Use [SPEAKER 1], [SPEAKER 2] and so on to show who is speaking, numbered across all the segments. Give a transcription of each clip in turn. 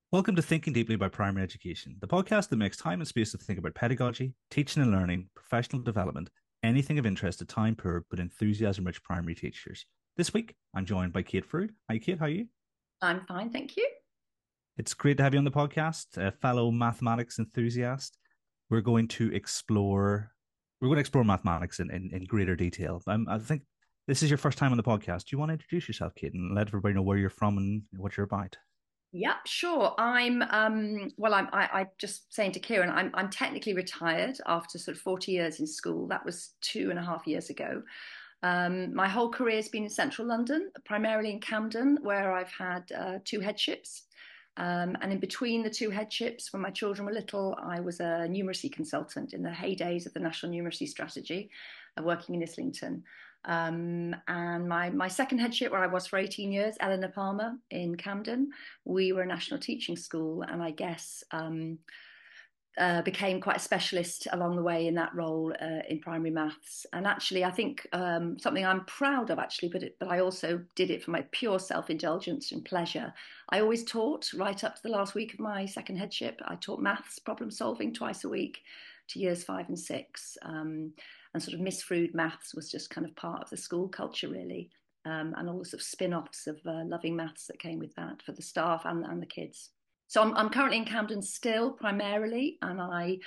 [SPEAKER 1] Welcome to Thinking Deeply about Primary Education, the podcast that makes time and space to think about pedagogy, teaching and learning, professional development, anything of interest to time poor but enthusiasm rich primary teachers. This week, I'm joined by Kate Frood. Hi, Kate. How are you?
[SPEAKER 2] I'm fine, thank you.
[SPEAKER 1] It's great to have you on the podcast, a fellow mathematics enthusiast. We're going to explore we're going to explore mathematics in greater detail. I think this is your first time on the podcast. Do you want to introduce yourself, Kate, and let everybody know where you're from and what you're about?
[SPEAKER 2] Yeah, sure. I'm just saying to Kieran, I'm technically retired after sort of 40 years in school. That was 2.5 years ago. My whole career has been in central London, primarily in Camden, where I've had two headships. And in between the two headships, when my children were little, I was a numeracy consultant in the heydays of the National Numeracy Strategy, working in Islington. And my second headship, where I was for 18 years, Eleanor Palmer in Camden, we were a national teaching school, and I guess became quite a specialist along the way in that role in primary maths. And actually, I think something I'm proud of, actually, but I also did it for my pure self-indulgence and pleasure. I always taught right up to the last week of my second headship. I taught maths problem solving twice a week to years 5 and 6. And sort of Miss Frood maths was just kind of part of the school culture, really. And all the sort of spin-offs of loving maths that came with that for the staff and the kids. So I'm currently in Camden still primarily, and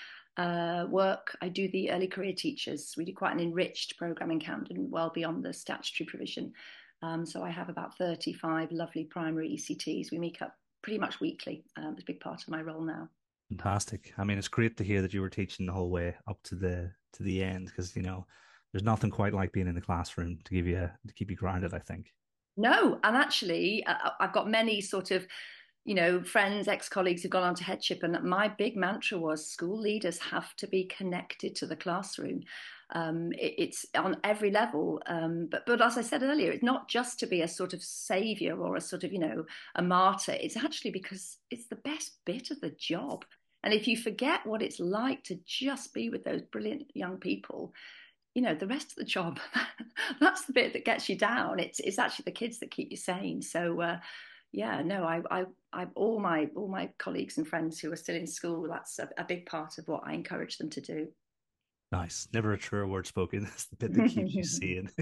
[SPEAKER 2] I do the early career teachers. We do quite an enriched programme in Camden, well beyond the statutory provision. So I have about 35 lovely primary ECTs. We meet up pretty much weekly. It's a big part of my role now.
[SPEAKER 1] Fantastic. I mean, it's great to hear that you were teaching the whole way up to the end because there's nothing quite like being in the classroom to keep you grounded, I think.
[SPEAKER 2] No, and actually, I've got many sort of friends, ex-colleagues who've gone on to headship, and my big mantra was school leaders have to be connected to the classroom. It's on every level, but as I said earlier, it's not just to be a sort of savior or a sort of a martyr. It's actually because it's the best bit of the job. And if you forget what it's like to just be with those brilliant young people, the rest of the job, that's the bit that gets you down. It's actually the kids that keep you sane. So yeah, no, I all my colleagues and friends who are still in school, that's a big part of what I encourage them to do.
[SPEAKER 1] Nice. Never a truer word spoken. That's the bit that keeps you sane.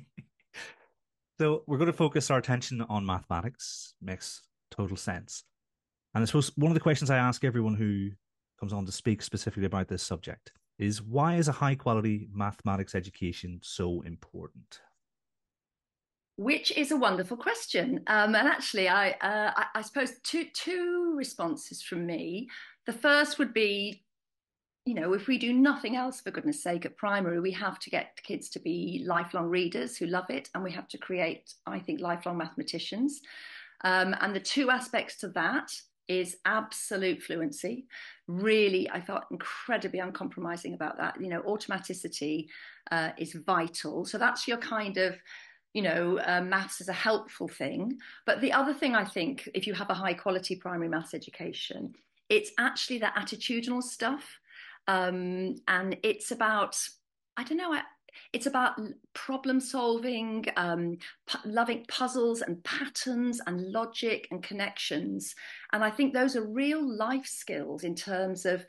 [SPEAKER 1] So we're going to focus our attention on mathematics. Makes total sense. And I suppose one of the questions I ask everyone who comes on to speak specifically about this subject is why is a high quality mathematics education so important?
[SPEAKER 2] Which is a wonderful question, and actually, I suppose two responses from me. The first would be, if we do nothing else, for goodness sake, at primary, we have to get kids to be lifelong readers who love it, and we have to create, I think, lifelong mathematicians. And the two aspects to that is absolute fluency. Really, I felt incredibly uncompromising about that. Automaticity is vital. So that's your kind of maths is a helpful thing. But the other thing I think, if you have a high quality primary maths education, it's actually the attitudinal stuff. And it's about, I don't know, it's about problem solving, loving puzzles and patterns and logic and connections. And I think those are real life skills in terms of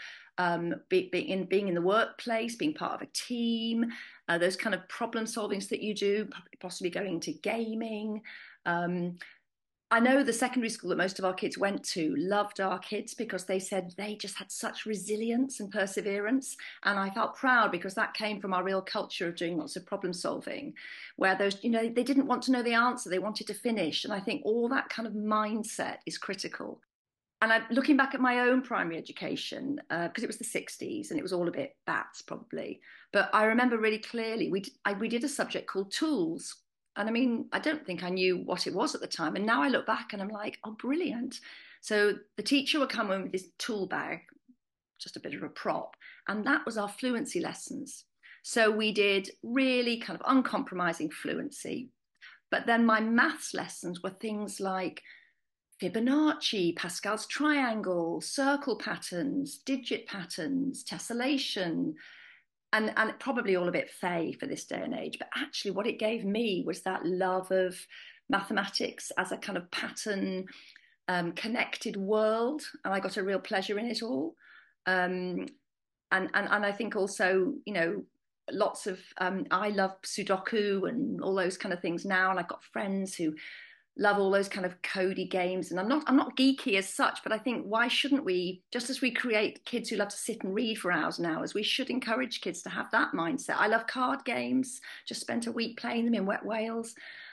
[SPEAKER 2] being in the workplace, being part of a team, those kind of problem solvings that you do, possibly going to gaming. Um, I know the secondary school that most of our kids went to loved our kids because they said they just had such resilience and perseverance. And I felt proud because that came from our real culture of doing lots of problem solving, where they didn't want to know the answer, they wanted to finish. And I think all that kind of mindset is critical. And looking back at my own primary education, because it was the 60s and it was all a bit bats probably. But I remember really clearly we did a subject called tools. And I mean, I don't think I knew what it was at the time. And now I look back and I'm like, oh, brilliant. So the teacher would come in with this tool bag, just a bit of a prop. And that was our fluency lessons. So we did really kind of uncompromising fluency. But then my maths lessons were things like Fibonacci, Pascal's triangle, circle patterns, digit patterns, tessellation, and probably all a bit fey for this day and age. But actually, what it gave me was that love of mathematics as a kind of pattern connected world, and I got a real pleasure in it all. Um, and I think also, lots of I love Sudoku and all those kind of things now, and I've got friends who love all those kind of codey games. And I'm not geeky as such, but I think why shouldn't we, just as we create kids who love to sit and read for hours and hours, we should encourage kids to have that mindset. I love card games. Just spent a week playing them in Wet Wales.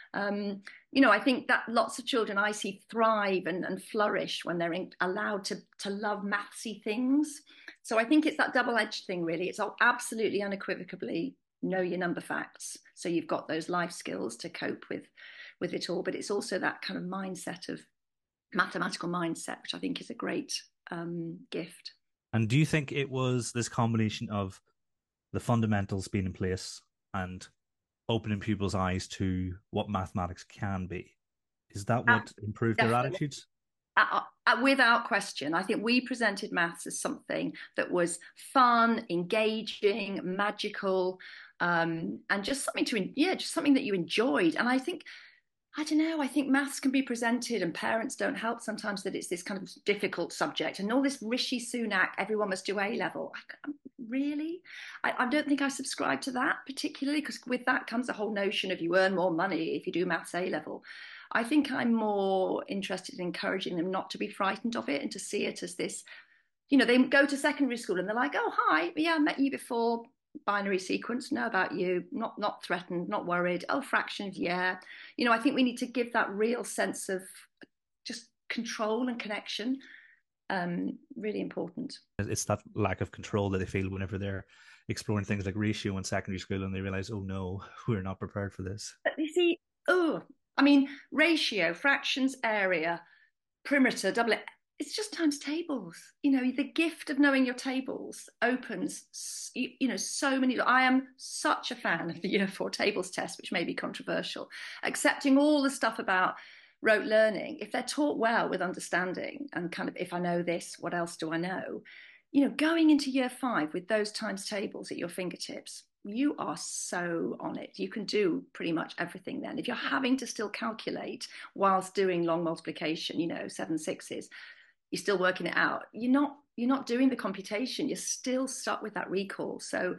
[SPEAKER 2] I think that lots of children I see thrive and flourish when they're allowed to love mathsy things. So I think it's that double-edged thing, really. It's absolutely unequivocally know your number facts. So you've got those life skills to cope with it all. But it's also that kind of mindset of mathematical mindset, which I think is a great gift.
[SPEAKER 1] And do you think it was this combination of the fundamentals being in place and opening people's eyes to what mathematics can be? Is that what improved their
[SPEAKER 2] Definitely.
[SPEAKER 1] attitudes?
[SPEAKER 2] Without question, I think we presented maths as something that was fun, engaging, magical, and just something just something that you enjoyed. And I don't know, I think maths can be presented, and parents don't help sometimes, that it's this kind of difficult subject and all this Rishi Sunak, everyone must do A level. Really? I don't think I subscribe to that particularly, because with that comes the whole notion of you earn more money if you do maths A level. I think I'm more interested in encouraging them not to be frightened of it and to see it as this, they go to secondary school and they're like, oh, hi, yeah, I met you before, binary sequence, know about you, not threatened, not worried. Oh, fractions, yeah. I think we need to give that real sense of just control and connection. Really important.
[SPEAKER 1] It's that lack of control that they feel whenever they're exploring things like ratio in secondary school and they realize, oh no, we're not prepared for this.
[SPEAKER 2] But you see, ratio, fractions, area, perimeter, double it. It's just times tables. The gift of knowing your tables opens, so many. I am such a fan of the Year 4 tables test, which may be controversial, accepting all the stuff about rote learning. If they're taught well with understanding and kind of, if I know this, what else do I know? Going into Year 5 with those times tables at your fingertips, you are so on it. You can do pretty much everything then. If you're having to still calculate whilst doing long multiplication, 7 sixes, you're still working it out. You're not doing the computation. You're still stuck with that recall. So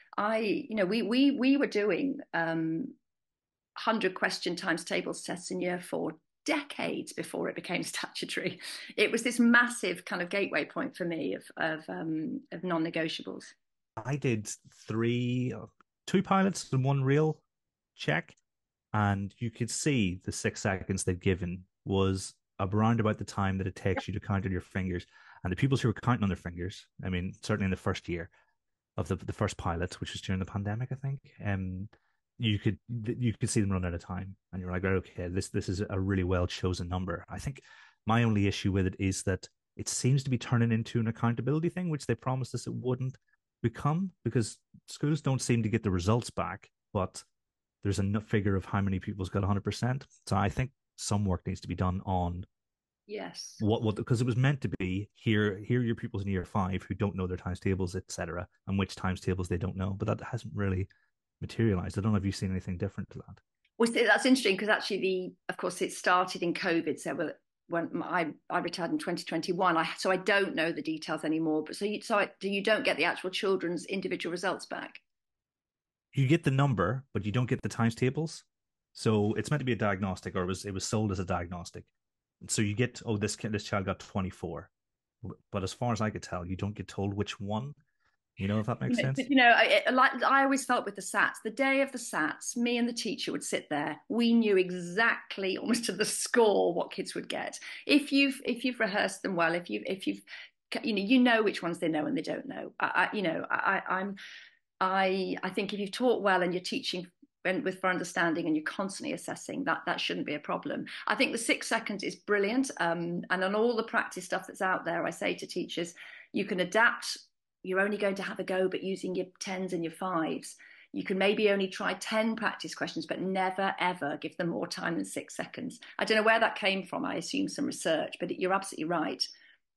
[SPEAKER 2] we were doing 100 question times tables tests in Year 4 decades before it became statutory. It was this massive kind of gateway point for me of non-negotiables.
[SPEAKER 1] I did two pilots and one real check, and you could see the 6 seconds they'd given was around about the time that it takes you to count on your fingers. And the pupils who were counting on their fingers, I mean, certainly in the first year of the first pilot, which was during the pandemic, I think, you could see them run out of time, and you're like, okay, this is a really well chosen number. I think my only issue with it is that it seems to be turning into an accountability thing, which they promised us it wouldn't become, because schools don't seem to get the results back, but there's a figure of how many people's got 100%. So I think some work needs to be done on
[SPEAKER 2] yes
[SPEAKER 1] what because it was meant to be here your pupils in Year 5 who don't know their times tables, etc., and which times tables they don't know, but that hasn't really materialized. I don't know if you've seen anything different to that.
[SPEAKER 2] Well, that's interesting, because actually, of course, it started in COVID. So when I retired in 2021, so I don't know the details anymore. But you don't get the actual children's individual results back.
[SPEAKER 1] You get the number, but you don't get the times tables. So it's meant to be a diagnostic, or it was sold as a diagnostic. So you get, oh, this child got 24, but as far as I could tell, you don't get told which one. If that makes sense.
[SPEAKER 2] I always felt with the SATs, the day of the SATs, me and the teacher would sit there. We knew exactly, almost to the score, what kids would get. If you've rehearsed them well, if you've which ones they know and they don't know. I think if you've taught well and you're teaching for understanding and you're constantly assessing, that shouldn't be a problem. I think the 6 seconds is brilliant. And on all the practice stuff that's out there, I say to teachers, you can adapt. You're only going to have a go, but using your 10s and your 5s. You can maybe only try 10 practice questions, but never, ever give them more time than 6 seconds. I don't know where that came from. I assume some research, but you're absolutely right.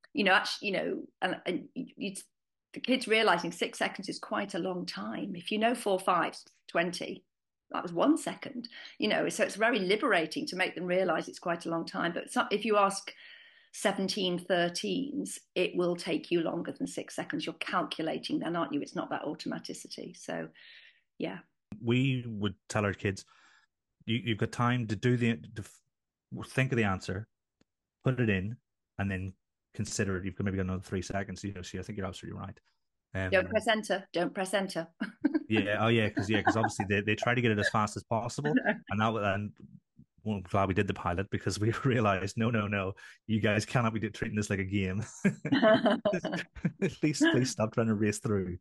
[SPEAKER 2] The kids realizing 6 seconds is quite a long time. If you know 4 5s, 20, that was 1 second. So it's very liberating to make them realize it's quite a long time. But if you ask 17 13s, it will take you longer than 6 seconds. You're calculating then, aren't you? It's not that automaticity. So, yeah.
[SPEAKER 1] We would tell our kids, you've got time to think of the answer, put it in, and then consider it. You've maybe got another 3 seconds. So I think you're absolutely right.
[SPEAKER 2] Don't press enter. Don't press enter.
[SPEAKER 1] Yeah, oh because obviously they try to get it as fast as possible, and well, I'm glad we did the pilot because we realized no, you guys cannot be treating this like a game. Please stop trying to race through.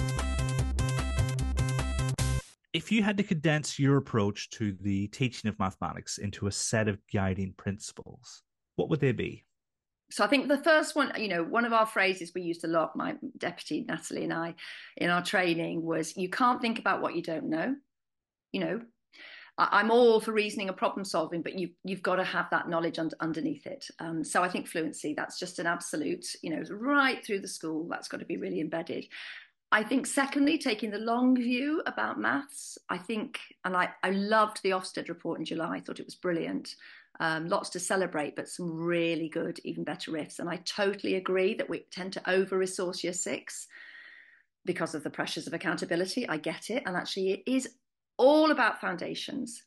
[SPEAKER 1] If you had to condense your approach to the teaching of mathematics into a set of guiding principles, what would they be?
[SPEAKER 2] So I think the first one, one of our phrases we used a lot, my deputy Natalie and I, in our training was, you can't think about what you don't know. You know, I'm all for reasoning and problem solving, but you've got to have that knowledge underneath it. So I think fluency, that's just an absolute, right through the school, that's got to be really embedded. I think secondly, taking the long view about maths, I think, and I loved the Ofsted report in July. I thought it was brilliant. Lots to celebrate, but some really good, even better riffs. And I totally agree that we tend to over-resource year six because of the pressures of accountability. I get it. And actually it is all about foundations.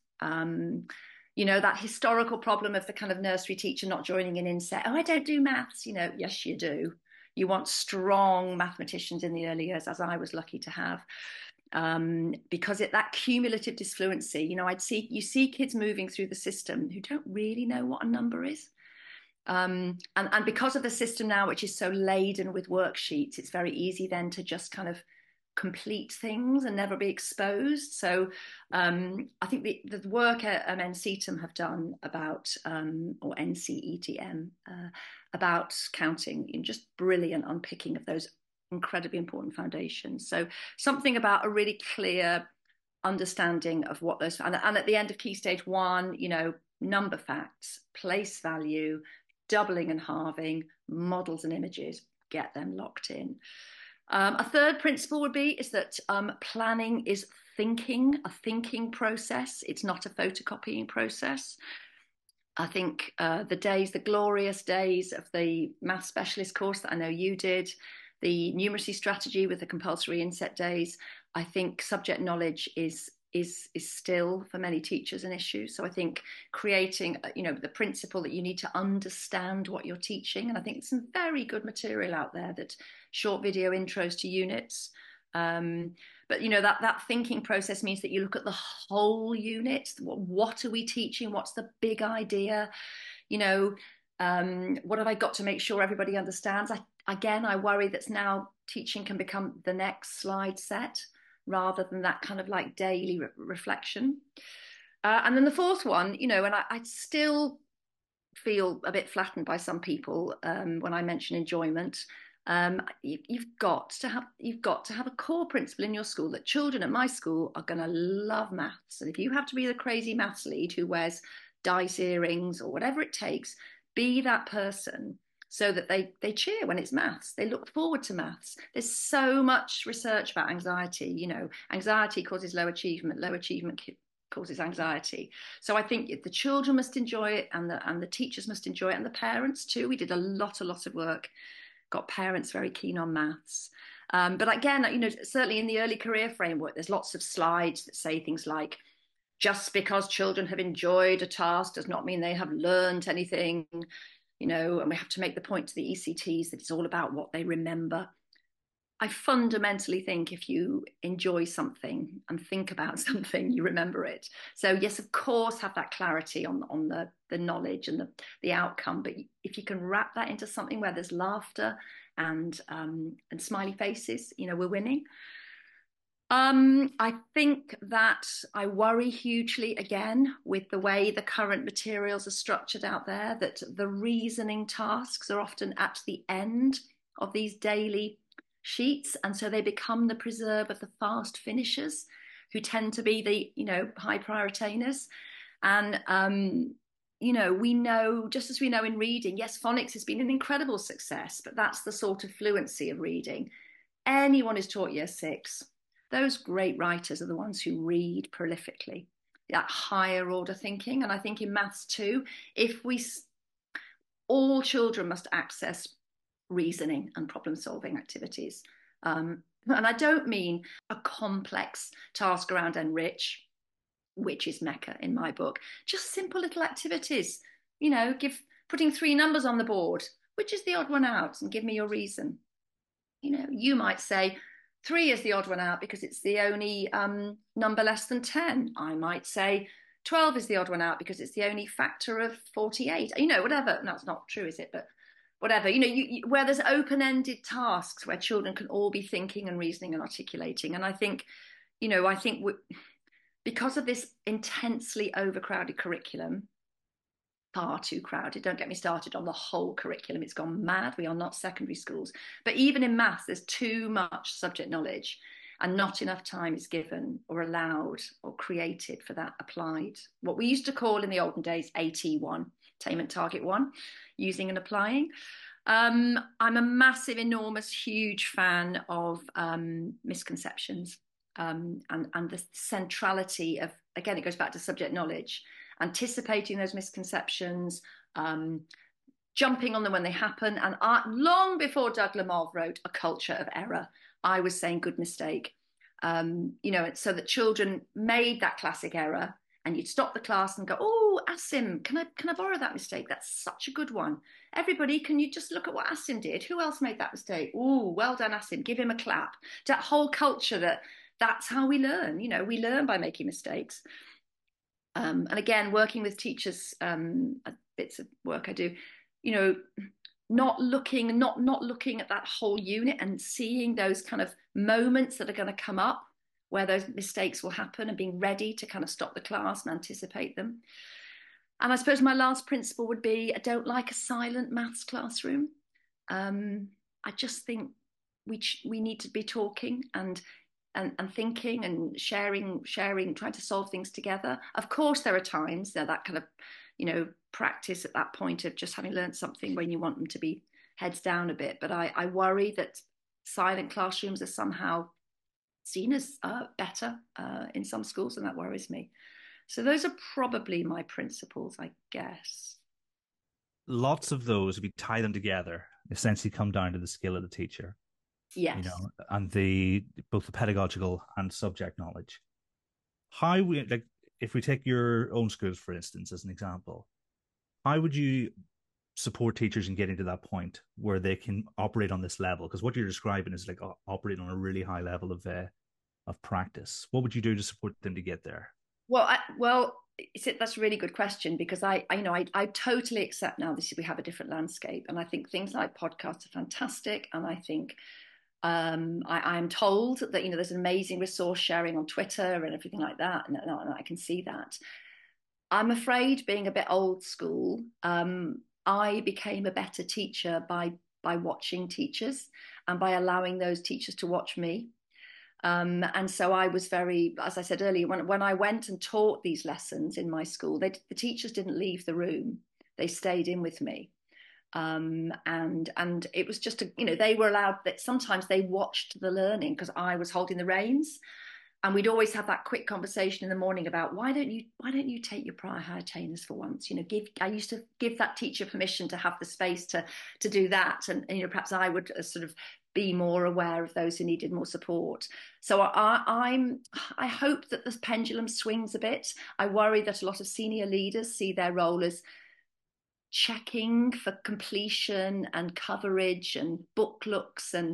[SPEAKER 2] That historical problem of the kind of nursery teacher not joining an inset. Oh, I don't do maths. Yes, you do. You want strong mathematicians in the early years, as I was lucky to have, because that cumulative disfluency. You see kids moving through the system who don't really know what a number is. And because of the system now, which is so laden with worksheets, it's very easy then to just kind of complete things and never be exposed. So I think the work NCETM have done about, or NCETM, about counting, just brilliant unpicking of those incredibly important foundations. So something about a really clear understanding of what those, and at the end of Key Stage 1, number facts, place value, doubling and halving, models and images, get them locked in. A third principle would be is that planning is a thinking process. It's not a photocopying process. I think the glorious days of the math specialist course that I know you did, the numeracy strategy with the compulsory inset days, I think subject knowledge is still for many teachers an issue. So I think creating, the principle that you need to understand what you're teaching. And I think there's some very good material out there, that short video intros to units. But that thinking process means that you look at the whole unit. What are we teaching? What's the big idea? What have I got to make sure everybody understands? I worry that now teaching can become the next slide set, rather than that kind of like daily reflection. And then the fourth one, and I still feel a bit flattened by some people when I mention enjoyment. You've got to have a core principle in your school that children at my school are going to love maths. And if you have to be the crazy maths lead who wears dice earrings or whatever it takes, be that person, so that they cheer when it's maths. They look forward to maths. There's so much research about anxiety. Anxiety causes low achievement. Low achievement causes anxiety. So I think the children must enjoy it, and the teachers must enjoy it, and the parents too. We did a lot of work, got parents very keen on maths. But again, certainly in the early career framework, there's lots of slides that say things like, just because children have enjoyed a task does not mean they have learned anything. And we have to make the point to the ECTs that it's all about what they remember. I fundamentally think if you enjoy something and think about something, you remember it. So yes, of course, have that clarity on the knowledge and the outcome. But if you can wrap that into something where there's laughter and smiley faces, we're winning. I think that I worry hugely again with the way the current materials are structured out there, that the reasoning tasks are often at the end of these daily sheets. And so they become the preserve of the fast finishers, who tend to be the, high prioritainers. And, we know, just as we know in reading, yes, phonics has been an incredible success, but that's the sort of fluency of reading. Anyone who's taught year six, those great writers are the ones who read prolifically, that higher order thinking. And I think in maths too, if we all children must access reasoning and problem solving activities. And I don't mean a complex task around enrich, which is Mecca in my book, just simple little activities, putting 3 numbers on the board, which is the odd one out, and give me your reason. You might say 3 is the odd one out because it's the only number less than 10. I might say 12 is the odd one out because it's the only factor of 48. Whatever. That's not true, is it? But whatever. Where there's open-ended tasks where children can all be thinking and reasoning and articulating. And I think because of this intensely overcrowded curriculum, far too crowded. Don't get me started on the whole curriculum. It's gone mad. We are not secondary schools. But even in maths, there's too much subject knowledge and not enough time is given or allowed or created for that applied. What we used to call in the olden days AT1, Attainment Target 1, using and applying. I'm a massive, enormous, huge fan of misconceptions and the centrality of, again, it goes back to subject knowledge, anticipating those misconceptions, jumping on them when they happen. And long before Doug Lemov wrote A Culture of Error, I was saying good mistake, so that children made that classic error and you'd stop the class and go, oh, Asim, can I borrow that mistake? That's such a good one. Everybody, can you just look at what Asim did? Who else made that mistake? Oh, well done, Asim. Give him a clap. That whole culture that's how we learn. We learn by making mistakes. And again, working with teachers, bits of work I do, not looking at that whole unit and seeing those kind of moments that are going to come up where those mistakes will happen and being ready to kind of stop the class and anticipate them. And I suppose my last principle would be, I don't like a silent maths classroom. I just think we need to be talking and thinking and sharing, trying to solve things together. Of course, there are times that kind of, practice at that point of just having learned something when you want them to be heads down a bit. But I worry that silent classrooms are somehow seen as better in some schools, and that worries me. So those are probably my principles, I guess.
[SPEAKER 1] Lots of those, if you tie them together, essentially come down to the skill of the teacher.
[SPEAKER 2] Yes.
[SPEAKER 1] And both the pedagogical and subject knowledge. If we take your own schools, for instance, as an example, how would you support teachers in getting to that point where they can operate on this level? Because what you're describing is like operating on a really high level of practice. What would you do to support them to get there?
[SPEAKER 2] Well, that's a really good question, because I totally accept now we have a different landscape, and I think things like podcasts are fantastic, and I think I'm told that there's an amazing resource sharing on Twitter and everything like that, and I can see that. I'm afraid, being a bit old school, I became a better teacher by watching teachers and by allowing those teachers to watch me. And so I was very, as I said earlier, when I went and taught these lessons in my school, the teachers didn't leave the room; they stayed in with me. And it was just they were allowed that sometimes they watched the learning because I was holding the reins. And we'd always have that quick conversation in the morning about why don't you take your prior high attainers for once? I used to give that teacher permission to have the space to do that, and perhaps I would sort of be more aware of those who needed more support. So I hope that the pendulum swings a bit. I worry that a lot of senior leaders see their role as checking for completion and coverage and book looks, and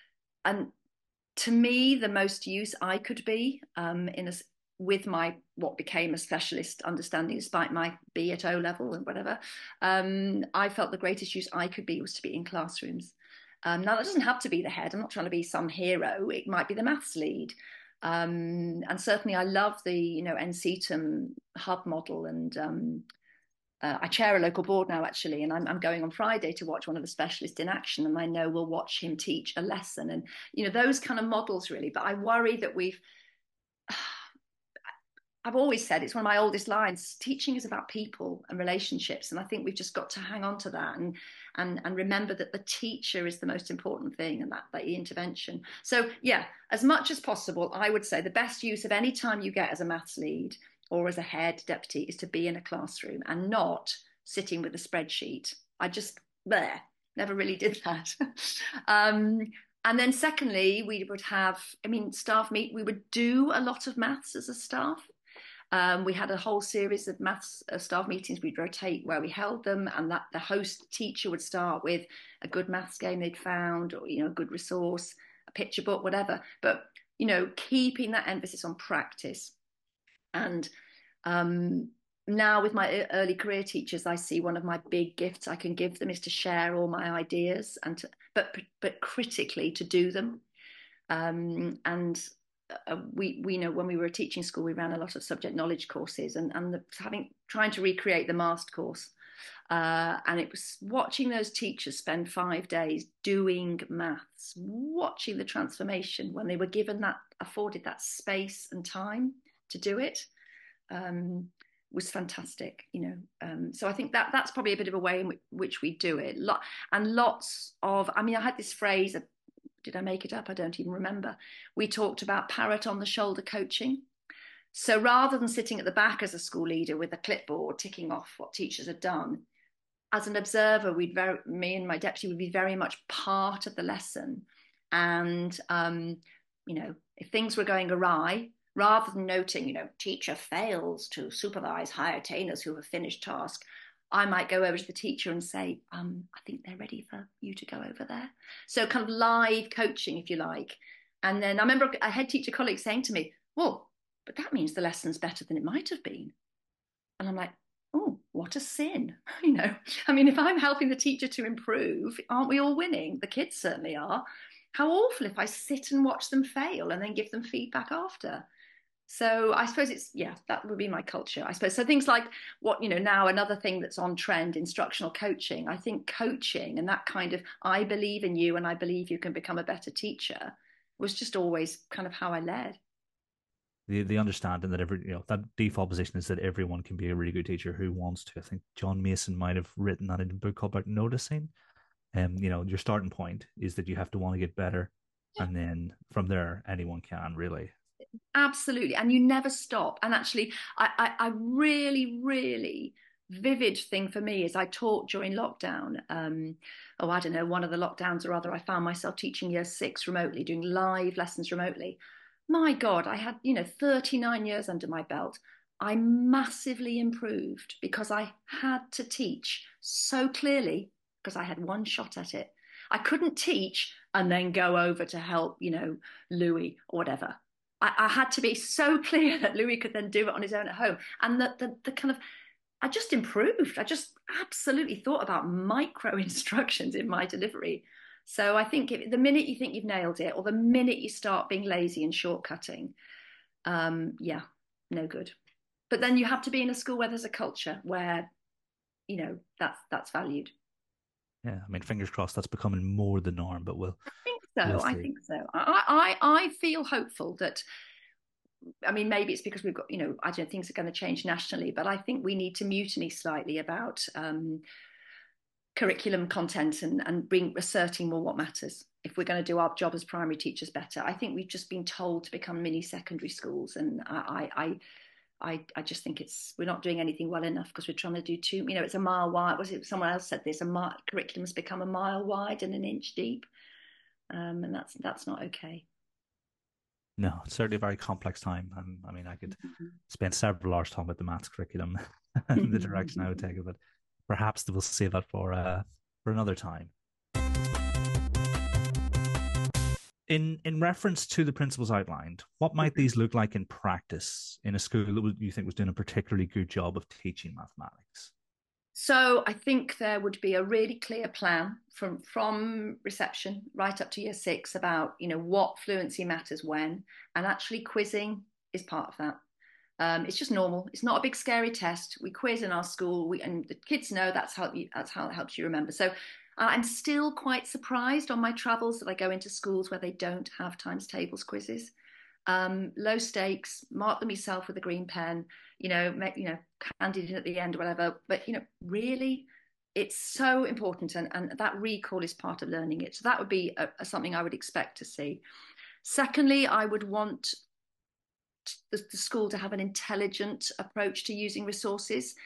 [SPEAKER 2] to me, the most use I could be with my what became a specialist understanding, despite my B at O level and whatever, I felt the greatest use I could be was to be in classrooms. Now, that doesn't have to be the head. I'm not trying to be some hero. It might be the maths lead. And certainly I love the, NCETM hub model. And I chair a local board now, actually, and I'm going on Friday to watch one of the specialists in action, and I know we'll watch him teach a lesson, and those kind of models, really. But I worry that I've always said, it's one of my oldest lines, teaching is about people and relationships, and I think we've just got to hang on to that and remember that the teacher is the most important thing, and that the intervention. So yeah, as much as possible, I would say the best use of any time you get as a maths lead or as a head deputy is to be in a classroom and not sitting with a spreadsheet I just there never really did that. um, and then secondly, we would have, I mean, staff meet. We would do a lot of maths as a staff. We had a whole series of maths staff meetings. We'd rotate where we held them, and that the host teacher would start with a good maths game they'd found, or a good resource, a picture book, whatever. But keeping that emphasis on practice. And now with my early career teachers, I see one of my big gifts I can give them is to share all my ideas and but critically to do them. And we know when we were a teaching school, we ran a lot of subject knowledge courses and trying to recreate the MAST course. And it was watching those teachers spend 5 days doing maths, watching the transformation when they were afforded that space and time to do it, was fantastic. So I think that's probably a bit of a way in which we do it. And lots of, I mean, I had this phrase, did I make it up? I don't even remember. We talked about parrot on the shoulder coaching. So rather than sitting at the back as a school leader with a clipboard ticking off what teachers had done, as an observer, me and my deputy would be very much part of the lesson. And, if things were going awry, rather than noting, teacher fails to supervise high attainers who have finished task, I might go over to the teacher and say, I think they're ready for you to go over there. So kind of live coaching, if you like. And then I remember a head teacher colleague saying to me, well, but that means the lesson's better than it might have been. And I'm like, oh, what a sin. I mean, if I'm helping the teacher to improve, aren't we all winning? The kids certainly are. How awful if I sit and watch them fail and then give them feedback after. So I suppose that would be my culture, I suppose. So things like now another thing that's on trend, instructional coaching. I think coaching and that kind of, I believe in you and I believe you can become a better teacher, was just always kind of how I led.
[SPEAKER 1] The understanding that that default position is that everyone can be a really good teacher who wants to. I think John Mason might have written that in a book called about noticing. Your starting point is that you have to want to get better, and then from there anyone can really.
[SPEAKER 2] Absolutely. And you never stop. And actually, I really, really vivid thing for me is I taught during lockdown. I don't know, one of the lockdowns or other, I found myself teaching year 6 remotely, doing live lessons remotely. My God, I had, 39 years under my belt. I massively improved because I had to teach so clearly because I had one shot at it. I couldn't teach and then go over to help, Louis or whatever. I had to be so clear that Louis could then do it on his own at home. And the kind of, I just improved. I just absolutely thought about micro instructions in my delivery. So I think the minute you think you've nailed it, or the minute you start being lazy and shortcutting, no good. But then you have to be in a school where there's a culture where, that's valued.
[SPEAKER 1] Yeah, I mean, fingers crossed that's becoming more the norm, but
[SPEAKER 2] I think so. I feel hopeful that, I mean, maybe it's because we've got, I don't know, things are going to change nationally, but I think we need to mutiny slightly about curriculum content and asserting more what matters. If we're going to do our job as primary teachers better, I think we've just been told to become mini secondary schools, and I just think we're not doing anything well enough because we're trying to do it's a mile wide. Someone else said this? Curriculum has become a mile wide and an inch deep, and that's not okay.
[SPEAKER 1] No, it's certainly a very complex time. I mean, I could spend several hours talking about the maths curriculum and the direction I would take it, but perhaps we'll save that for another time. In reference to the principles outlined, what might these look like in practice in a school that you think was doing a particularly good job of teaching mathematics?
[SPEAKER 2] So I think there would be a really clear plan from reception right up to year 6 about what fluency matters when, and actually quizzing is part of that. It's just normal. It's not a big scary test. We quiz in our school, and the kids know that's how it helps you remember. So I'm still quite surprised on my travels that I go into schools where they don't have times tables quizzes. Low stakes, mark them yourself with a green pen, handed in at the end, whatever. But really, it's so important, and that recall is part of learning it. So that would be something I would expect to see. Secondly, I would want the school to have an intelligent approach to using resources.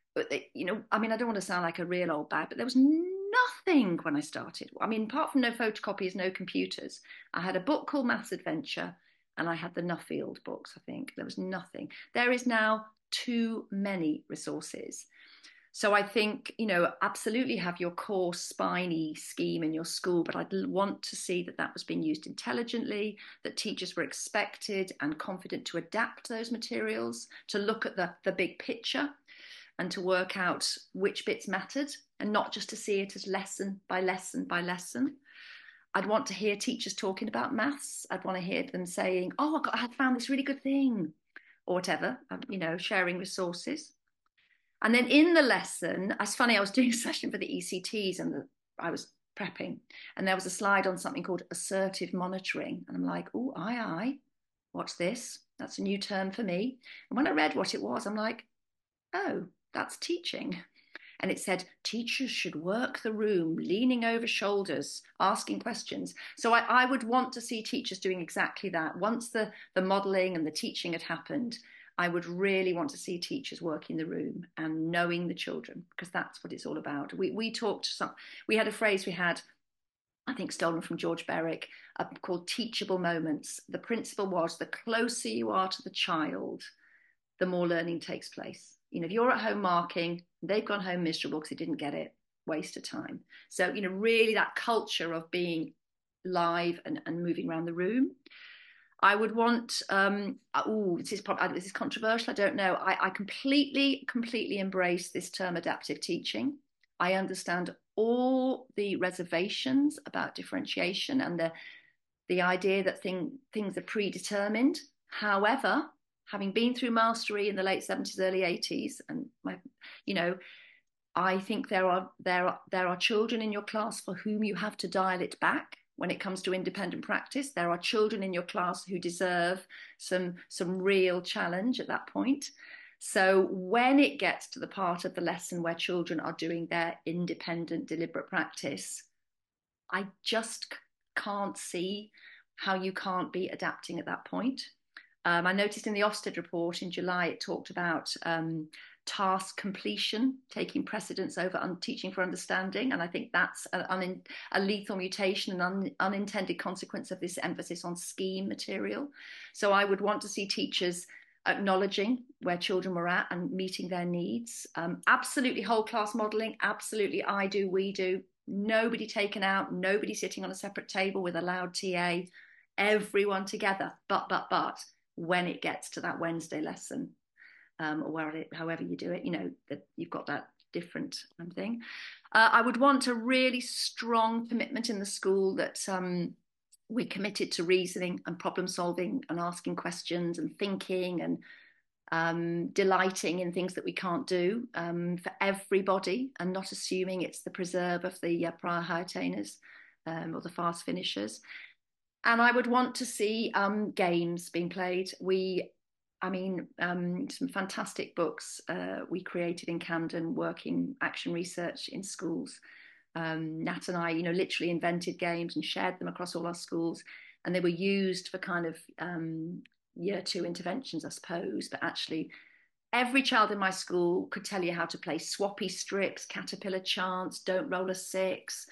[SPEAKER 2] I mean, I don't want to sound like a real old bag, but there was nothing when I started. I mean, apart from no photocopiers, no computers. I had a book called Maths Adventure, and I had the Nuffield books, I think. There was nothing. There is now too many resources. So I think, absolutely have your core spiny scheme in your school, but I'd want to see that that was being used intelligently, that teachers were expected and confident to adapt those materials, to look at the big picture and to work out which bits mattered and not just to see it as lesson by lesson by lesson. I'd want to hear teachers talking about maths. I'd want to hear them saying, oh, I found this really good thing, or whatever, sharing resources. And then in the lesson, it's funny, I was doing a session for the ECTs and I was prepping, and there was a slide on something called assertive monitoring. And I'm like, oh, aye, what's this? That's a new term for me. And when I read what it was, I'm like, oh, that's teaching. And it said teachers should work the room, leaning over shoulders, asking questions. So I would want to see teachers doing exactly that. Once the modelling and the teaching had happened, I would really want to see teachers working the room and knowing the children, because that's what it's all about. We had a phrase we had, I think stolen from George Berwick, called teachable moments. The principle was the closer you are to the child, the more learning takes place. If you're at home marking, they've gone home miserable because they didn't get it, waste of time. So, really that culture of being live and moving around the room. I would want, this is controversial, I don't know. I completely embrace this term adaptive teaching. I understand all the reservations about differentiation and the idea that things are predetermined. However, having been through mastery in the late 70s, early 80s, and I think there are children in your class for whom you have to dial it back when it comes to independent practice. There are children in your class who deserve some real challenge at that point. So when it gets to the part of the lesson where children are doing their independent, deliberate practice, I just can't see how you can't be adapting at that point. I noticed in the Ofsted report in July, it talked about task completion taking precedence over teaching for understanding. And I think that's a lethal mutation, an unintended consequence of this emphasis on scheme material. So I would want to see teachers acknowledging where children were at and meeting their needs. Absolutely whole class modelling, absolutely I do, we do. Nobody taken out, nobody sitting on a separate table with a loud TA, everyone together. But when it gets to that Wednesday lesson, or however you do it, that you've got that different thing. I would want a really strong commitment in the school that we're committed to reasoning and problem solving and asking questions and thinking and delighting in things that we can't do for everybody, and not assuming it's the preserve of the prior high attainers or the fast finishers. And I would want to see games being played. Some fantastic books we created in Camden, working action research in schools. Nat and I, literally invented games and shared them across all our schools. And they were used for kind of year 2 interventions, I suppose. But actually, every child in my school could tell you how to play swappy strips, caterpillar chants, don't roll a 6,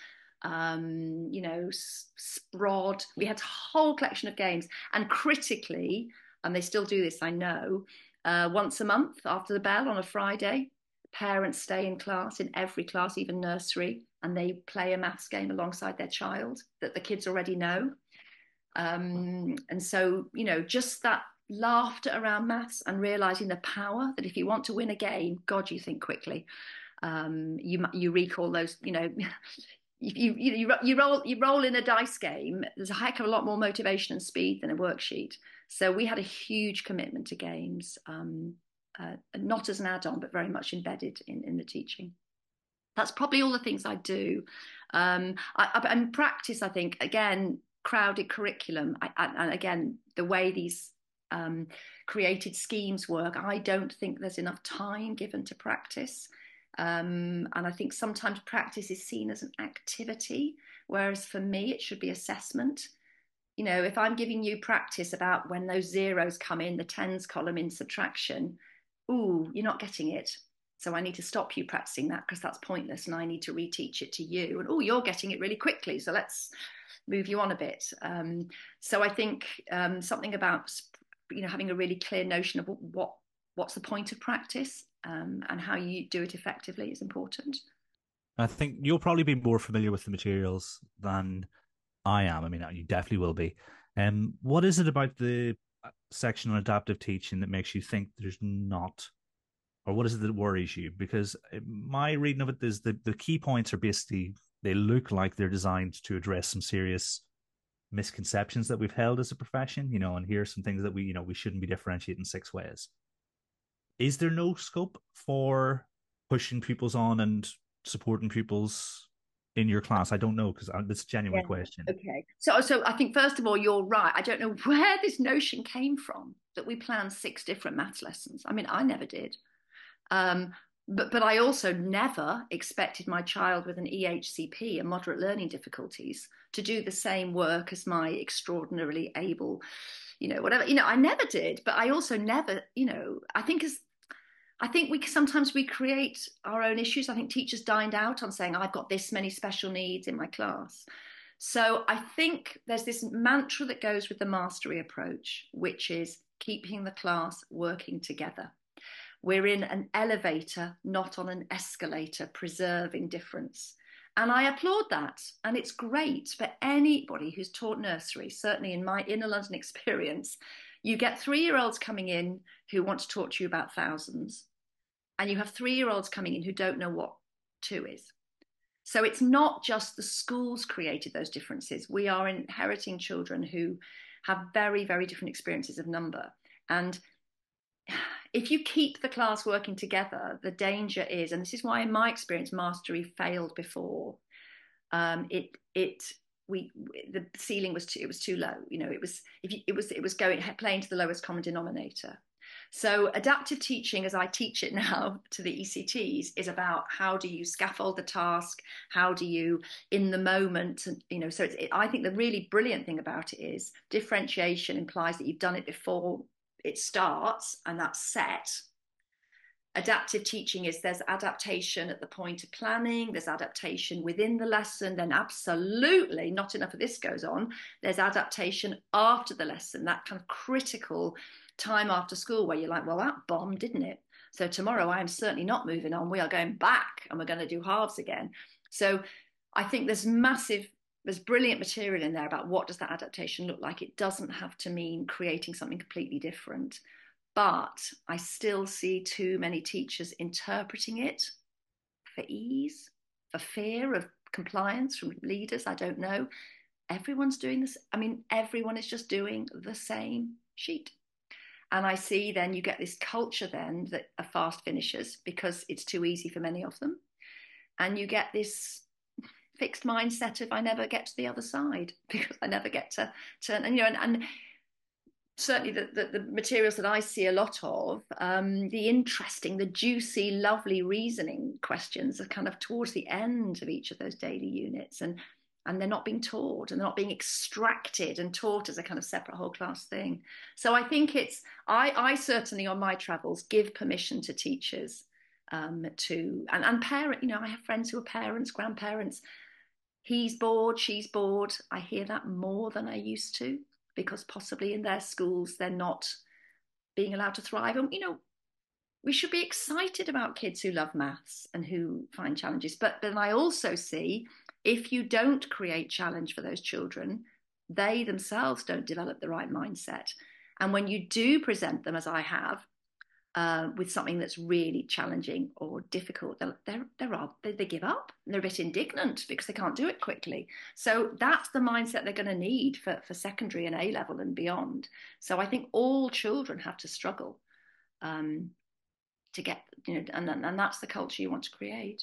[SPEAKER 2] Sprod. We had a whole collection of games. And critically, and they still do this, I know, once a month after the bell on a Friday, parents stay in class, in every class, even nursery, and they play a maths game alongside their child that the kids already know. And so, just that laughter around maths and realizing the power that if you want to win a game, God, you think quickly. You recall those, you roll in a dice game, there's a heck of a lot more motivation and speed than a worksheet. So we had a huge commitment to games, not as an add-on, but very much embedded in the teaching. That's probably all the things I do. And practice, I think, again, crowded curriculum. And again, the way these created schemes work, I don't think there's enough time given to practice. And I think sometimes practice is seen as an activity, whereas for me, it should be assessment. If I'm giving you practice about when those zeros come in the tens column in subtraction, you're not getting it. So I need to stop you practicing that because that's pointless, and I need to reteach it to you. And oh, you're getting it really quickly, so let's move you on a bit. So I think something about having a really clear notion of what's the point of practice, and how you do it effectively is important.
[SPEAKER 1] I think you'll probably be more familiar with the materials than I am. I mean, you definitely will be. What is it about the section on adaptive teaching that makes you think there's not, or what is it that worries you? Because my reading of it is the key points are basically, they look like they're designed to address some serious misconceptions that we've held as a profession, and here's some things that we shouldn't be differentiating 6 ways. Is there no scope for pushing pupils on and supporting pupils in your class? I don't know, because it's a genuine
[SPEAKER 2] Yeah.
[SPEAKER 1] question.
[SPEAKER 2] Okay. So I think first of all, you're right. I don't know where this notion came from that we planned 6 different maths lessons. I mean, I never did. Um, but I also never expected my child with an EHCP and moderate learning difficulties to do the same work as my extraordinarily able, whatever. I never did. But I also never, I think we sometimes we create our own issues. I think teachers dined out on saying, I've got this many special needs in my class. So I think there's this mantra that goes with the mastery approach, which is keeping the class working together. We're in an elevator, not on an escalator, preserving difference. And I applaud that. And it's great for anybody who's taught nursery, certainly in my inner London experience. You get 3-year-olds coming in who want to talk to you about thousands, and you have 3-year-olds coming in who don't know what 2 is. So it's not just the schools created those differences. We are inheriting children who have very, very different experiences of number. And if you keep the class working together, the danger is, and this is why in my experience mastery failed before. The ceiling was too low. It was playing to the lowest common denominator. So adaptive teaching, as I teach it now to the ECTs, is about how do you scaffold the task, how do you in the moment, So I think the really brilliant thing about it is differentiation implies that you've done it before it starts, and that's set. Adaptive teaching is there's adaptation at the point of planning, there's adaptation within the lesson, then absolutely not enough of this goes on. There's adaptation after the lesson, that kind of critical time after school where you're like, well, that bombed, didn't it? So tomorrow I am certainly not moving on. We are going back and we're going to do halves again. So I think there's brilliant material in there about what does that adaptation look like. It doesn't have to mean creating something completely different. But I still see too many teachers interpreting it for ease, for fear of compliance from leaders. I don't know. Everyone's doing this. I mean, everyone is just doing the same sheet. And I see then you get this culture then that are fast finishers because it's too easy for many of them. And you get this fixed mindset of I never get to the other side because I never get to turn. And certainly the materials that I see a lot of, the interesting, the juicy, lovely reasoning questions are kind of towards the end of each of those daily units, and they're not being taught, and they're not being extracted and taught as a kind of separate whole class thing. So I think I certainly on my travels give permission to teachers and parent. I have friends who are parents, grandparents. He's bored, she's bored. I hear that more than I used to, because possibly in their schools they're not being allowed to thrive. And we should be excited about kids who love maths and who find challenges. But then I also see if you don't create challenge for those children, they themselves don't develop the right mindset. And when you do present them, as I have, with something that's really challenging or difficult, they give up. They're a bit indignant because they can't do it quickly. So that's the mindset they're going to need for secondary and A level and beyond. So I think all children have to struggle to get, and that's the culture you want to create.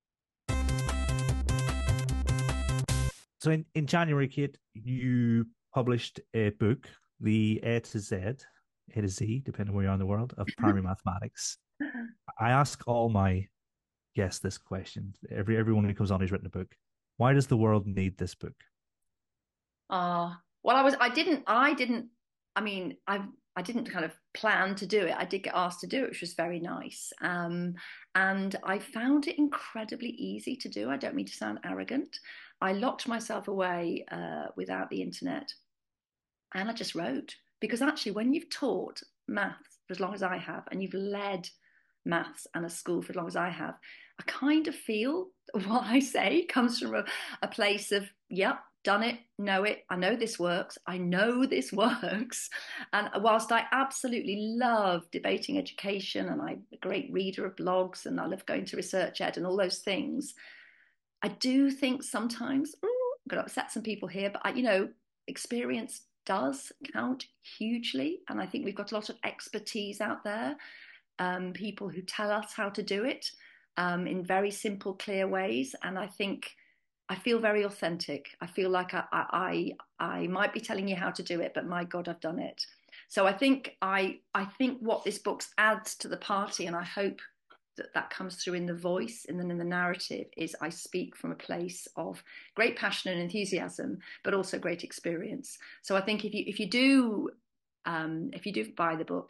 [SPEAKER 1] So in January, Kate, you published a book, The A to Z, A to Z, depending on where you are in the world, of primary mathematics. I ask all my guests this question. Everyone who comes on who's written a book. Why does the world need this book?
[SPEAKER 2] Well, I didn't. I mean, I didn't kind of plan to do it. I did get asked to do it, which was very nice. And I found it incredibly easy to do. I don't mean to sound arrogant. I locked myself away without the internet, and I just wrote. Because actually, when you've taught maths for as long as I have, and you've led maths and a school for as long as I have, I kind of feel what I say comes from a place of, yep, done it, know it, I know this works, I know this works. And whilst I absolutely love debating education, and I'm a great reader of blogs, and I love going to research ed and all those things, I do think sometimes, I'm going to upset some people here, but experience does count hugely. And I think we've got a lot of expertise out there, people who tell us how to do it in very simple, clear ways. And I think I feel very authentic. I feel like I might be telling you how to do it, but my God, I've done it. So I think what this book adds to the party, and I hope that comes through in the voice and then in the narrative, is I speak from a place of great passion and enthusiasm, but also great experience. So I think if you do buy the book,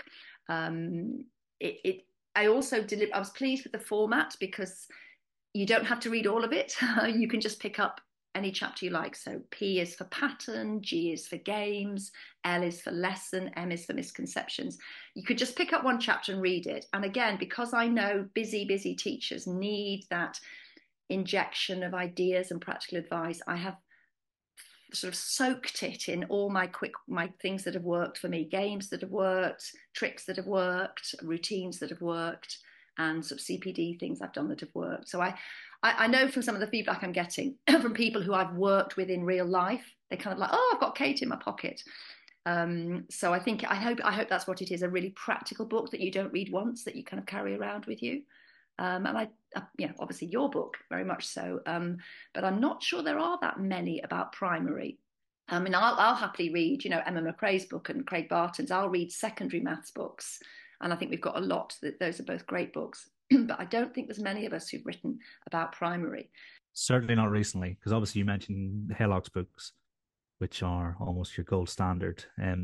[SPEAKER 2] I also I was pleased with the format, because you don't have to read all of it. You can just pick up any chapter you like. So P is for pattern, G is for games, L is for lesson, M is for misconceptions. You could just pick up one chapter and read it. And again, because I know busy teachers need that injection of ideas and practical advice, I have sort of soaked it in all my things that have worked for me, games that have worked, tricks that have worked, routines that have worked, and sort of CPD things I've done that have worked. So I know from some of the feedback I'm getting from people who I've worked with in real life, they're kind of like, oh, I've got Kate in my pocket. So I hope that's what it is, a really practical book that you don't read once, that you kind of carry around with you. And obviously your book, very much so. But I'm not sure there are that many about primary. I mean, I'll happily read, Emma McRae's book and Craig Barton's. I'll read secondary maths books. And I think we've got a lot. Those are both great books. But I don't think there's many of us who've written about primary.
[SPEAKER 1] Certainly not recently, because obviously you mentioned Hellock's books, which are almost your gold standard.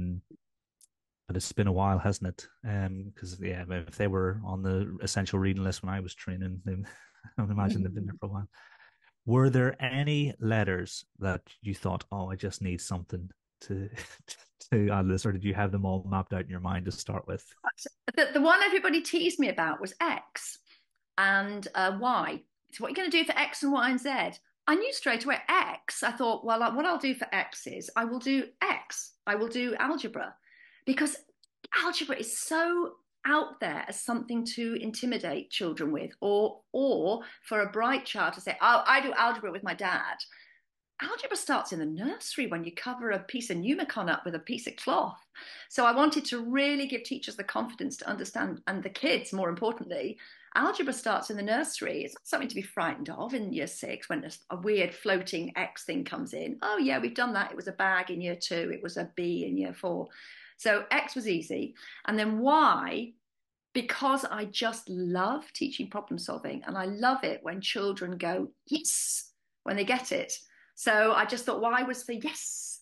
[SPEAKER 1] But it's been a while, hasn't it? Because if they were on the essential reading list when I was training, I would imagine they've been there for a while. Were there any letters that you thought, oh, I just need something to add this, or did you have them all mapped out in your mind to start with?
[SPEAKER 2] The one everybody teased me about was X and Y. So what are you going to do for X and Y and Z? I knew straight away X. I thought, well, what I'll do for X is I will do X. I will do algebra, because algebra is so out there as something to intimidate children with, or for a bright child to say, oh, I do algebra with my dad. Algebra starts in the nursery when you cover a piece of pneumacon up with a piece of cloth. So I wanted to really give teachers the confidence to understand, and the kids, more importantly, algebra starts in the nursery. It's not something to be frightened of in year 6 when a weird floating X thing comes in. Oh yeah, we've done that. It was a bag in year 2. It was a B in year 4. So X was easy. And then Y, because I just love teaching problem solving, and I love it when children go, yes, when they get it. So I just thought Y was for yes.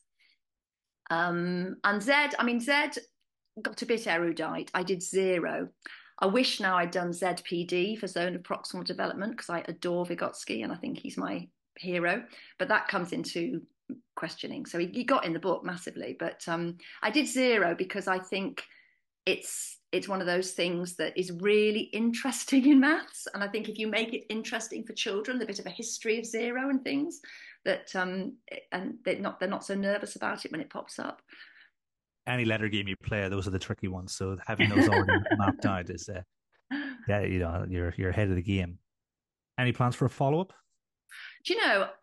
[SPEAKER 2] And Z, Z got a bit erudite. I did 0. I wish now I'd done ZPD for Zone of Proximal Development, because I adore Vygotsky and I think he's my hero. But that comes into questioning. So he got in the book massively. But I did 0 because I think it's one of those things that is really interesting in maths. And I think if you make it interesting for children, a bit of a history of 0 and things, that and they're not so nervous about it when it pops up.
[SPEAKER 1] Any letter game you play, those are the tricky ones. So having those already mapped out is, you're ahead of the game. Any plans for a follow up?
[SPEAKER 2] Do you know?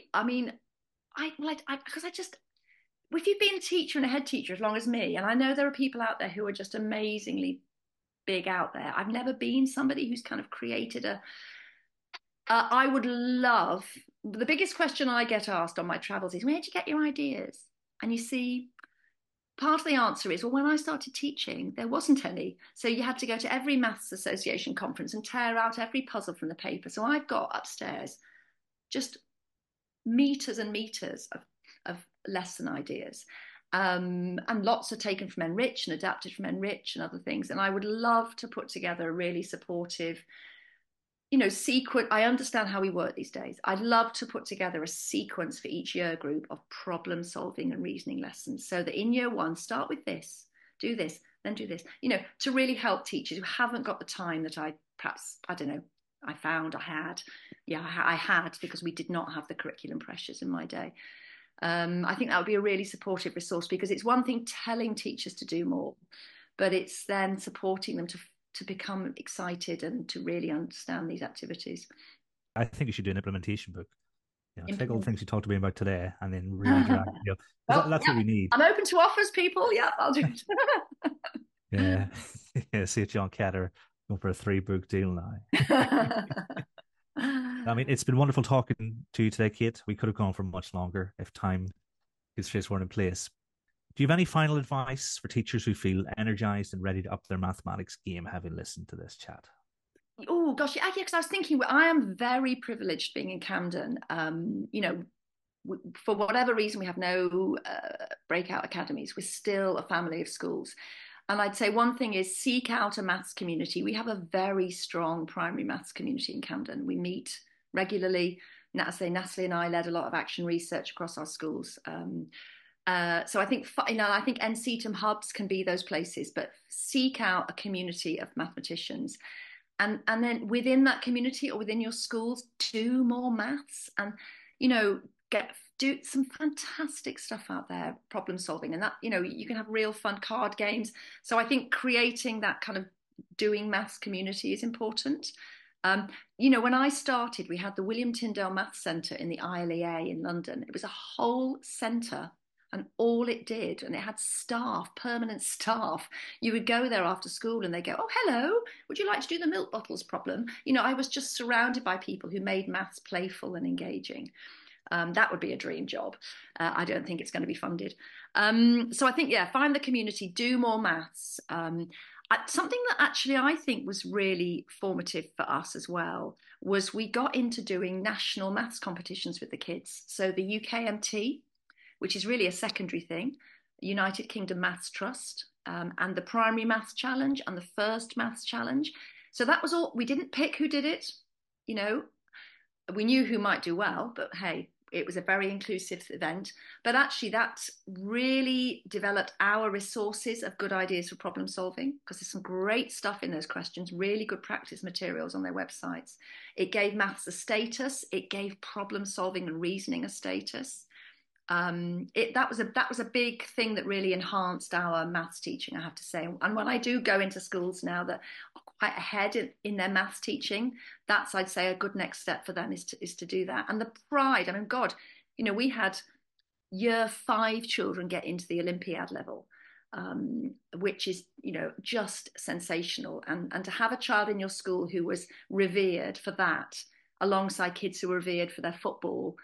[SPEAKER 2] Because if you've been a teacher and a head teacher as long as me, and I know there are people out there who are just amazingly big out there. I've never been somebody who's kind of created I would love, the biggest question I get asked on my travels is, where do you get your ideas? And you see, part of the answer is, well, when I started teaching, there wasn't any. So you had to go to every Maths Association conference and tear out every puzzle from the paper. So I've got upstairs just meters and meters of lesson ideas. And lots are taken from Enrich and adapted from Enrich and other things. And I would love to put together a really supportive, sequence. I understand how we work these days. I'd love to put together a sequence for each year group of problem solving and reasoning lessons, so that in year one, start with this, do this, then do this, to really help teachers who haven't got the time that I don't know, I found I had. Yeah, I had, because we did not have the curriculum pressures in my day. I think that would be a really supportive resource, because it's one thing telling teachers to do more, but it's then supporting them to become excited and to really understand these activities.
[SPEAKER 1] I think you should do an implementation book. Take all the
[SPEAKER 2] Implement.
[SPEAKER 1] things you talked to me about today and then really drag,
[SPEAKER 2] Well,
[SPEAKER 1] that's
[SPEAKER 2] yeah,
[SPEAKER 1] what we need.
[SPEAKER 2] I'm open to offers, people. Yeah, I'll do it.
[SPEAKER 1] Yeah. Yeah. See if John Catter going for a 3 book deal now. I mean, it's been wonderful talking to you today, Kate. We could have gone for much longer if time constraints weren't in place. Do you have any final advice for teachers who feel energized and ready to up their mathematics game having listened to this chat?
[SPEAKER 2] Oh gosh, yeah, because I was thinking, I am very privileged being in Camden. For whatever reason, we have no breakout academies. We're still a family of schools. And I'd say one thing is seek out a maths community. We have a very strong primary maths community in Camden. We meet regularly. Natalie and I led a lot of action research across our schools. So I think I think NCTM hubs can be those places, but seek out a community of mathematicians, and then within that community or within your schools, do more maths, and get do some fantastic stuff out there, problem solving, and that you can have real fun card games. So I think creating that kind of doing maths community is important. When I started, we had the William Tyndale Maths Centre in the ILEA in London. It was a whole centre, and all it did, and it had staff, permanent staff. You would go there after school and they go, "Oh, hello, would you like to do the milk bottles problem?" I was just surrounded by people who made maths playful and engaging. That would be a dream job. I don't think it's going to be funded. So I think, yeah, find the community, do more maths. Something that actually I think was really formative for us as well was we got into doing national maths competitions with the kids. So the UKMT, which is really a secondary thing, United Kingdom Maths Trust, and the Primary Maths Challenge and the First Maths Challenge. So that was all. We didn't pick who did it. We knew who might do well, but hey, it was a very inclusive event. But actually, that really developed our resources of good ideas for problem solving, because there's some great stuff in those questions, really good practice materials on their websites. It gave maths a status. It gave problem solving and reasoning a status. That was a big thing that really enhanced our maths teaching, I have to say. And when I do go into schools now that are quite ahead in their maths teaching, that's, I'd say, a good next step for them is to do that. And the pride, I mean, God, we had year 5 children get into the Olympiad level, which is, just sensational. And to have a child in your school who was revered for that, alongside kids who were revered for their football,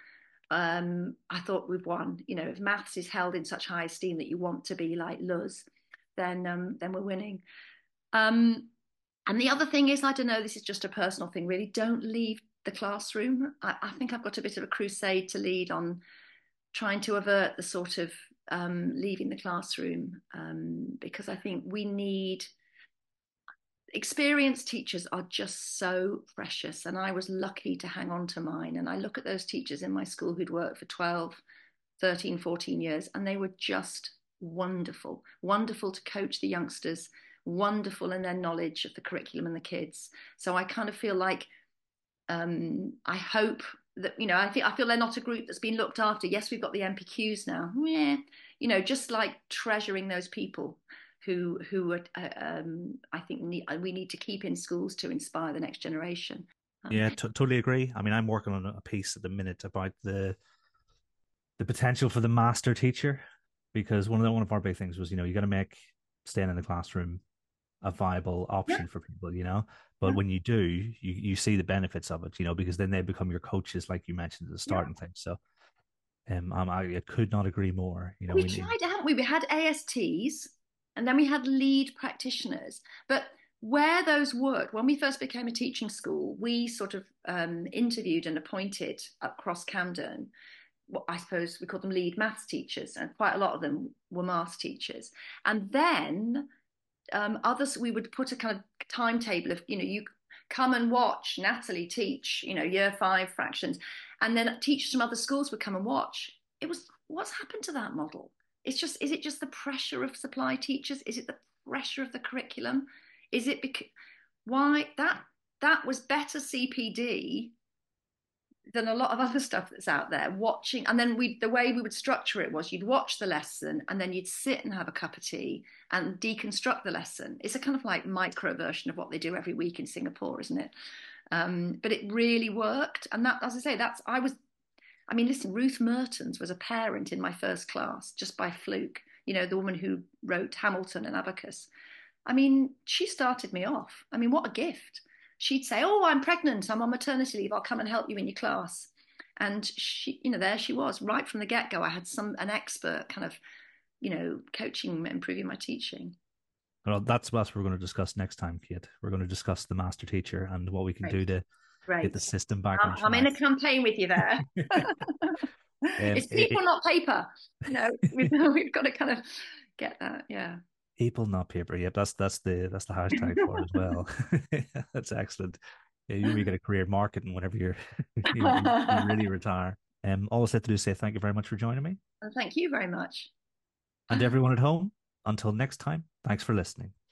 [SPEAKER 2] I thought we've won. If maths is held in such high esteem that you want to be like Luz, then we're winning. And the other thing is, I don't know, this is just a personal thing, really. Don't leave the classroom. I think I've got a bit of a crusade to lead on trying to avert the sort of leaving the classroom, because I think we need experienced teachers are just so precious, and I was lucky to hang on to mine. And I look at those teachers in my school who'd worked for 12, 13, 14 years, and they were just wonderful to coach the youngsters, wonderful in their knowledge of the curriculum and the kids. So I kind of feel like, I hope that, I feel they're not a group that's been looked after. Yes, we've got the MPQs now. Yeah, just like treasuring those people who I think we need to keep in schools to inspire the next generation.
[SPEAKER 1] Yeah, totally agree. I mean, I'm working on a piece at the minute about the potential for the master teacher, because one of our big things was, you got to make staying in the classroom a viable option for people, But when you do, you see the benefits of it, because then they become your coaches, like you mentioned at the start and things. So, I could not agree more.
[SPEAKER 2] We tried, haven't we? We had ASTs, and then we had lead practitioners. But where those worked, when we first became a teaching school, we sort of interviewed and appointed across Camden what I suppose we call them lead maths teachers, and quite a lot of them were maths teachers. And then others, we would put a kind of timetable of, you come and watch Natalie teach, year 5 fractions, and then teachers from other schools would come and watch. It was, what's happened to that model? Is it just the pressure of supply teachers? Is it the pressure of the curriculum? Is it because why that was better CPD than a lot of other stuff that's out there watching? And then the way we would structure it was you'd watch the lesson and then you'd sit and have a cup of tea and deconstruct the lesson. It's a kind of like micro version of what they do every week in Singapore, isn't it? But it really worked. And that, as I say, listen, Ruth Mertens was a parent in my first class just by fluke, the woman who wrote Hamilton and Abacus. I mean, she started me off. I mean, what a gift. She'd say, "Oh, I'm pregnant. I'm on maternity leave. I'll come and help you in your class." And she, there she was right from the get-go. I had an expert kind of, coaching, improving my teaching.
[SPEAKER 1] Well, that's what we're going to discuss next time, Kate. We're going to discuss the master teacher and what we can do to get the system back on track.
[SPEAKER 2] I'm in a campaign with you there. It's people, not paper. We've got to kind of get that. Yeah.
[SPEAKER 1] People, not paper. Yep, that's the hashtag for it as well. That's excellent. Yeah, you get a career in marketing whenever you really retire. All I said to do is say thank you very much for joining me.
[SPEAKER 2] Thank you very much.
[SPEAKER 1] And everyone at home, until next time, thanks for listening.